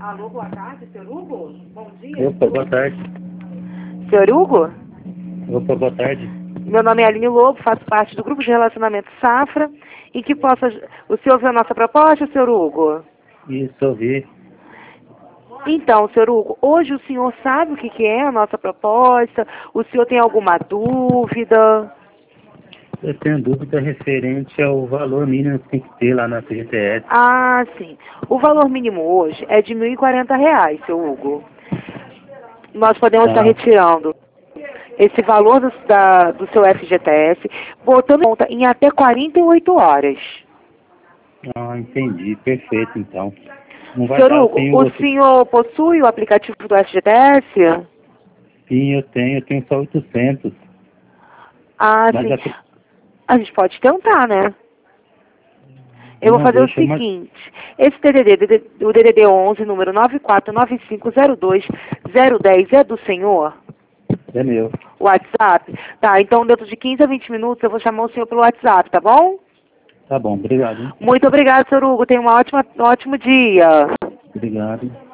Alô, boa tarde, senhor Hugo? Bom dia. Opa, boa tarde. Senhor Hugo? Opa, boa tarde. Meu nome é Aline Lobo, faço parte do grupo de relacionamento Safra. E que possa... O senhor ouviu a nossa proposta, senhor Hugo? Isso, ouvi. Então, senhor Hugo, hoje o senhor sabe o que é a nossa proposta? O senhor tem alguma dúvida? Eu tenho dúvida referente ao valor mínimo que tem que ter lá na FGTS. Ah, sim. O valor mínimo hoje é de R$ 1.040, seu Hugo. Nós podemos estar Ah, retirando esse valor do seu FGTS, botando conta em até 48 horas. entendi. Perfeito, então. Não vai Senhor dar, eu Hugo, tenho o outro. senhor possui o aplicativo do FGTS? Sim, eu tenho só 800. Ah, Mas sim. A gente pode tentar, né? Eu vou não, fazer o deixa, mas seguinte, esse o DDD 11, número 9495020010 é do senhor? é meu. O WhatsApp? Tá, então dentro de 15 a 20 minutos eu vou chamar o senhor pelo WhatsApp, tá bom? Tá bom, obrigado, hein? Muito obrigada, senhor Hugo. Tenha um ótimo dia. Obrigado.